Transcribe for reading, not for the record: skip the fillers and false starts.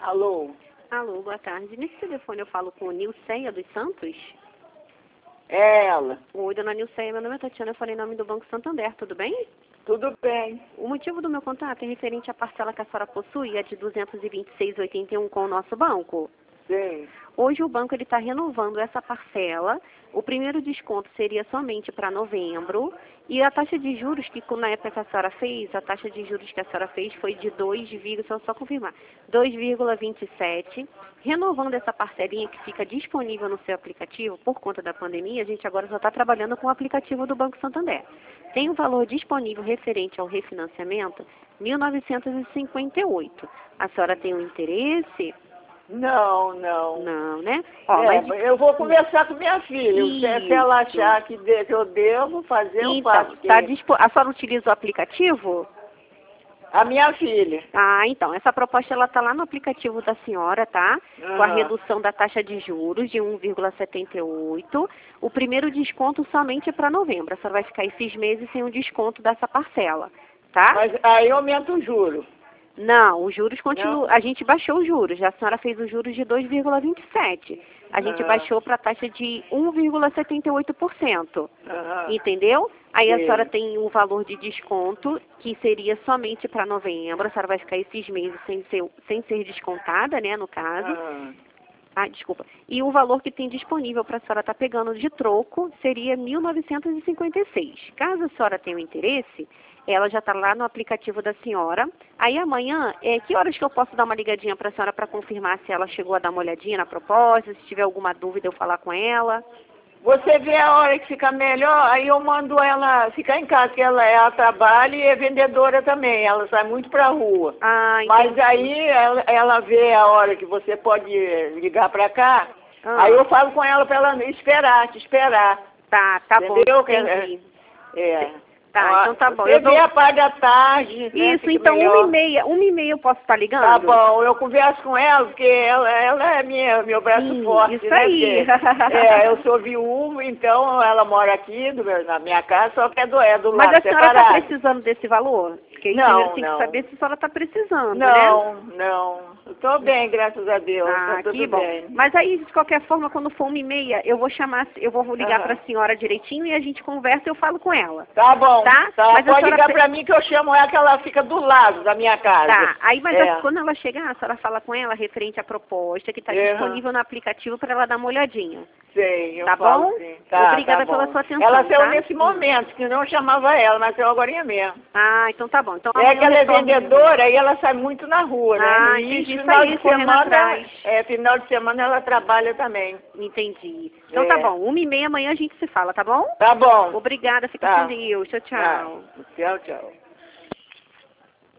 Alô? Alô, boa tarde. Nesse telefone eu falo com Nilceia dos Santos? É ela. Oi, dona Nilceia, meu nome é Tatiana, eu falei em nome do Banco Santander, tudo bem? Tudo bem. O motivo do meu contato é referente à parcela que a senhora possui, é de R$ 226,81 com o nosso banco. Sim. Hoje o banco está renovando essa parcela. O primeiro desconto seria somente para novembro. E a taxa de juros que na época que a senhora fez, a taxa de juros que a senhora fez foi de 2,27. Renovando essa parcelinha que fica disponível no seu aplicativo por conta da pandemia, a gente agora só está trabalhando com o aplicativo do Banco Santander. Tem um valor disponível referente ao refinanciamento, R$ 1.958. A senhora tem um interesse? Não. Não, né? Ó, eu vou conversar com minha filha. Se ela achar que eu devo fazer, eu faço. A senhora utiliza o aplicativo? A minha filha. Ah, então, essa proposta ela está lá no aplicativo da senhora, tá? Com a redução da taxa de juros de 1,78. O primeiro desconto somente é para novembro. A senhora vai ficar esses meses sem o desconto dessa parcela, tá? Mas aí aumenta o juro. Não, os juros continuam. A gente baixou os juros. A senhora fez os juros de 2,27. A gente baixou para a taxa de 1,78%. Entendeu? Aí a senhora tem um valor de desconto que seria somente para novembro. A senhora vai ficar esses meses sem ser descontada, né, no caso. Desculpa. E o valor que tem disponível para a senhora estar pegando de troco seria 1.956. Caso a senhora tenha um interesse, ela já está lá no aplicativo da senhora. Aí amanhã, que horas que eu posso dar uma ligadinha para a senhora para confirmar se ela chegou a dar uma olhadinha na proposta, se tiver alguma dúvida eu falar com ela? Você vê a hora que fica melhor, aí eu mando ela ficar em casa, que ela trabalha e é vendedora também, ela sai muito pra rua. Mas aí ela vê a hora que você pode ligar pra cá, aí eu falo com ela pra ela te esperar. Tá entendeu? Bom, entendi. Tá, então tá bom. Você vê a parte da tarde, né? Isso, então 1h30 eu posso estar ligando? Tá bom, eu converso com ela, porque ela é meu braço forte, isso né? Aí. Porque, eu sou viúva, então ela mora aqui na minha casa, só que é do lado, Mas a senhora separado. está precisando desse valor? Porque primeiro tem que saber se a senhora está precisando, né? Não. Eu tô bem, graças a Deus. Tá tudo que bom. bem. Mas aí, de qualquer forma, quando for 1h30, eu vou ligar para a senhora direitinho e a gente conversa e eu falo com ela. Tá bom. Tá? Mas pode ligar para mim que eu chamo ela, que ela fica do lado da minha casa. Tá. Aí, quando ela chegar, a senhora fala com ela referente à proposta que está disponível no aplicativo para ela dar uma olhadinha. Sei, eu Tá falo, bom? Sim. Tá, Obrigada tá pela bom. sua atenção. Ela saiu nesse momento, que não chamava ela, mas saiu agora mesmo. Então tá bom. Então, que ela é vendedora e ela sai muito na rua, né? E final de semana, final de semana ela trabalha também. Entendi. Então tá bom, 1h30 amanhã a gente se fala, tá bom? Tá bom. Obrigada, fica com Deus. Tchau. Tchau.